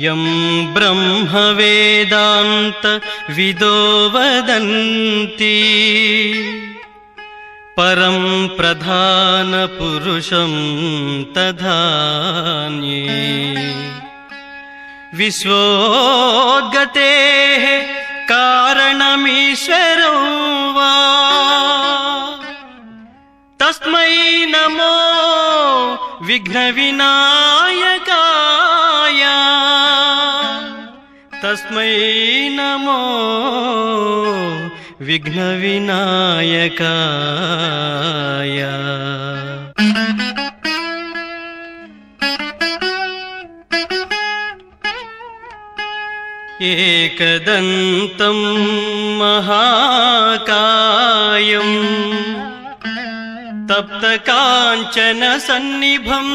यं ब्रह्मवेदान्त विदो वदन्ति परं प्रधानपुरुषं तधान्ये विश्वोद्गतेः कारणमीश्वरो वा तस्मै नमो विघ्नविनायकाय तस्मै नमो विघ्नविनायकाय। एकदन्तं महाकायं तप्तकाञ्चनसन्निभं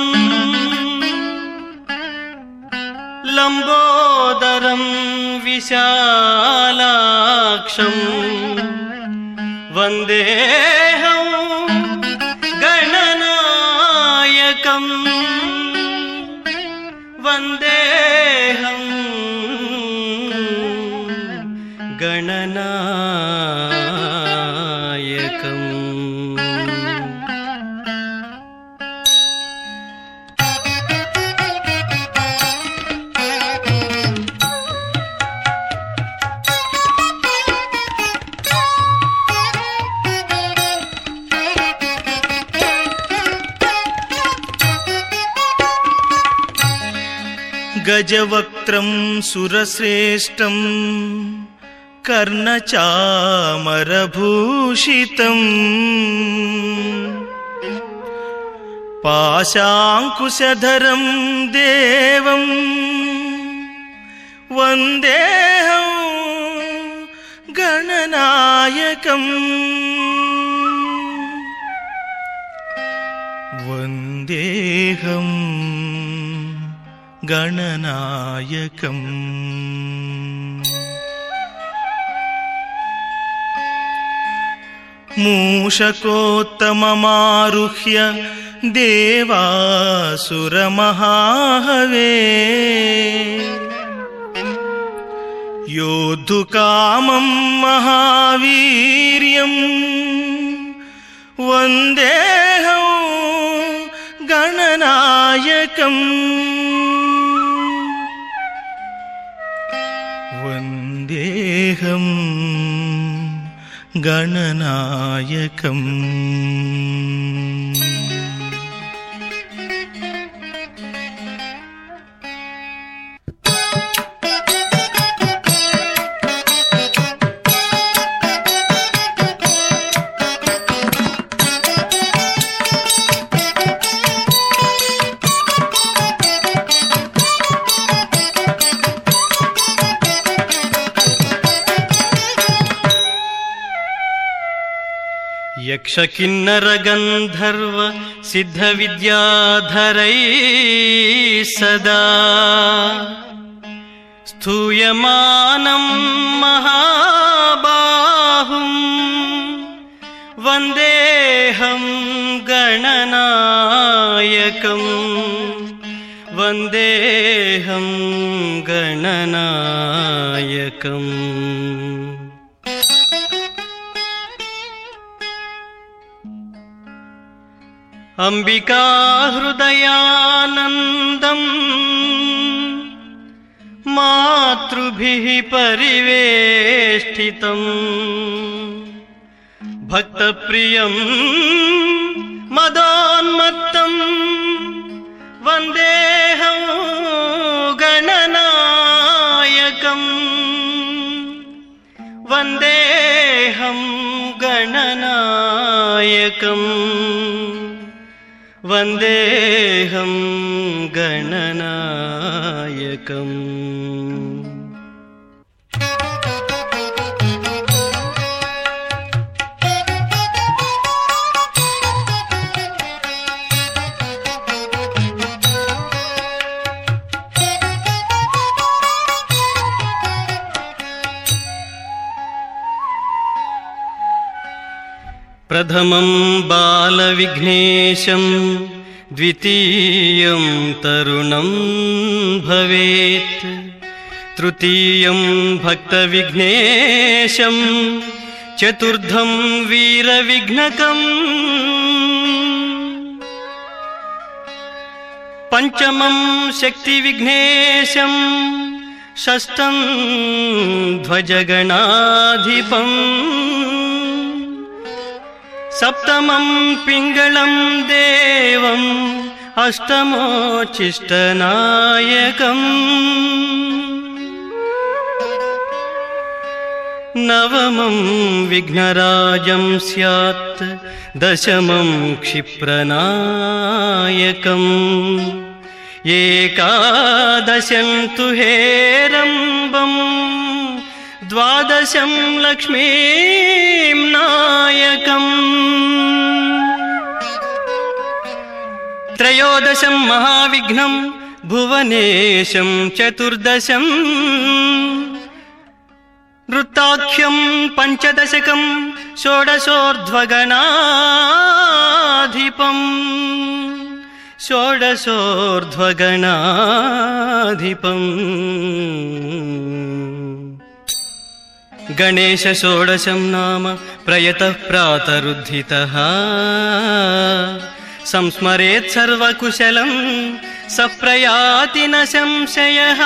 लम्बोदरं विशालाक्षं वन्देऽहं गणनायकं वन्देऽहं गणनायकम्। गजवक्त्रं सुरश्रेष्ठं कर्णचामरभूषितं पाशाङ्कुशधरं देवं वन्देऽहं गणनायकम् वन्देऽहं गणनायकम्। मूषकोत्तममारुह्य देवासुरमहाहवे योद्धुकामं महावीर्यं वन्देऽहं गणनायकम् वन्देऽहं गणनायकम्। यक्षकिन्नरगन्धर्व सिद्धविद्याधरैः सदा स्तूयमानं महाबाहुं वन्देऽहं गणनायकं वन्देऽहं गणनायकम्। अंबिका हृदयानन्दं मातृभिः परिवेष्टितं भक्तप्रियं मदोन्मत्तं वन्देऽहं गणनायकं वन्देऽहं गणनायकम् वन्देऽहं गणनायकम्। प्रथमं बालविघ्नेशं द्वितीयं तरुणं भवेत् తృతీయం భక్తవిఘ్నేశం చతుర్థం వీరవిఘ్నకం పంచమం శక్తివిఘ్నేశం షష్టం ధ్వజగణాధిపం సప్తమం పింగళం దేవం అష్టమోచ్చిష్టనాయకం నవమం విఘ్నరాజం స్యాత్ దశమం క్షిప్రనాయకం ఏకాదశం తు హేరంబం ద్వాదశం లక్ష్మీం నాయకం త్రయోదశం మహావిఘ్నం భువనేశం చతుర్దశం వృత్తాఖ్యం పంచదశకం షోడశోర్ధ్వగణాధిపం షోడశోర్ధ్వగణాధిపం గణేశ షోడశం నామ ప్రయతః ప్రాతరుద్ధితః సంస్మరేత్ సర్వకుశలం సప్రయాతి న సంశయః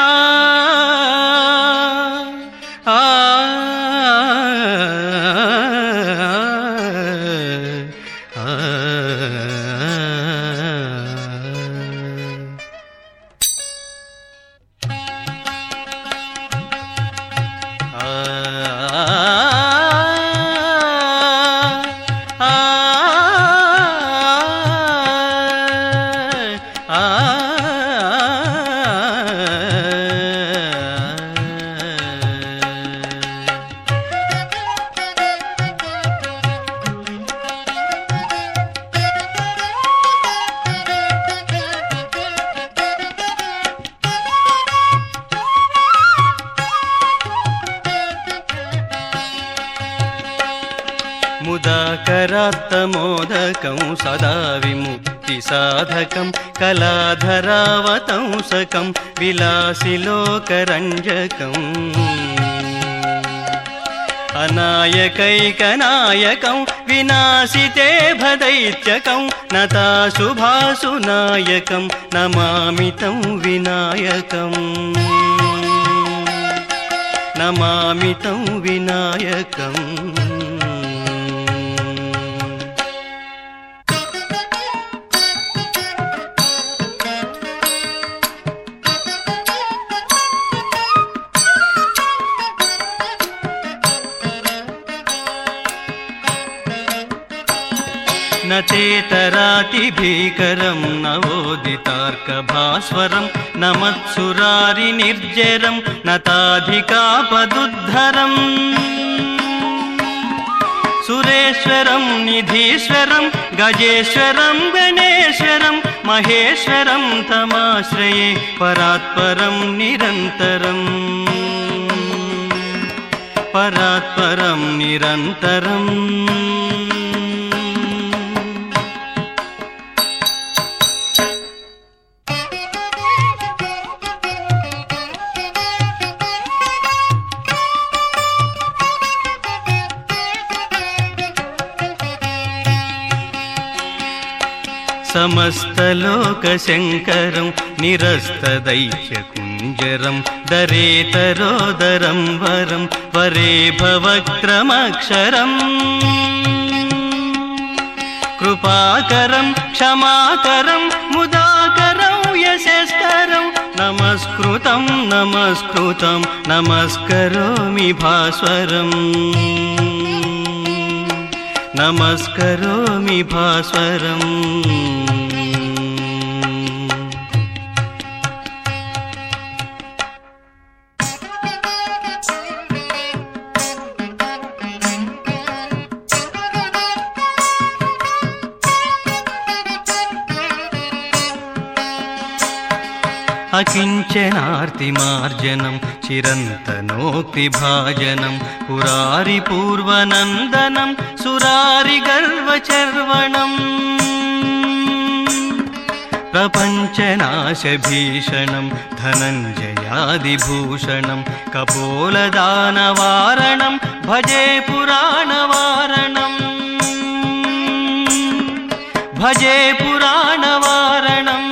ముదాకరాత్తమోదకం సదా విముక్తి సాధకం కళాధరావతంసకం విలాసిలోకరంజకం అనాయకైకనాయకం వినాశితే భదైత్యకం నతాశుభాసునాయకం నమామితం వినాయకం నమామితం వినాయకం నచేతరాతి భీకరం నవోదితార్కభాస్వరం నమత్సురారి నిర్జరం నతాధికాపదుద్ధరం సురేశ్వరం నిధీశ్వరం గజేశ్వరం గణేశ్వరం మహేశ్వరం తమాశ్రయే పరాత్పరం నిరంతరం పరాత్పరం నిరంతరం సమస్తలోకశంకరం నిరస్తదైత్యకుంజరం దరేతరోదరం వరం వరే భవక్త్రమక్షరం కృపాకరం క్షమాకరం ముదాకరం యశస్కరం నమస్కృతం నమస్కృతం నమస్కరోమి భాస్వరం నమస్కరోమి భాస్వరం అకించనార్తిమార్జనం చిరంతనోక్తిభాజనం పురారి పూర్వనందనం సురారి గర్వచర్వణం प्रपञ्चनाशभीषणं धनञ्जयादिभूषणं कपोलदानवारणं भजे पुराणवारणम् भजे पुराणवारणम्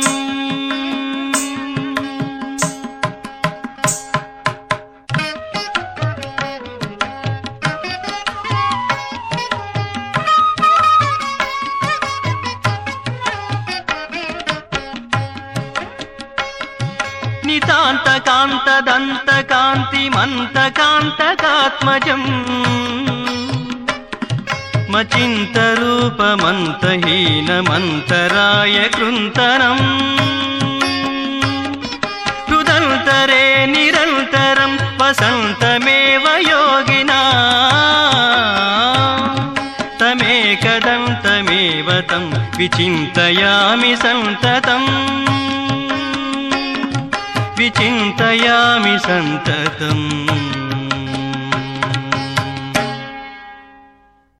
नितान्तकान्तदन्तकान्तिमन्तकान्तकात्मजम् मचिन्तरूपमन्तहीनमन्तराय कृन्तनम् हृदन्तरे निरन्तरं वसन्तमेव योगिना तमेकदन्तमेव तं विचिन्तयामि सन्ततम् विचिन्तयामि सन्ततम्।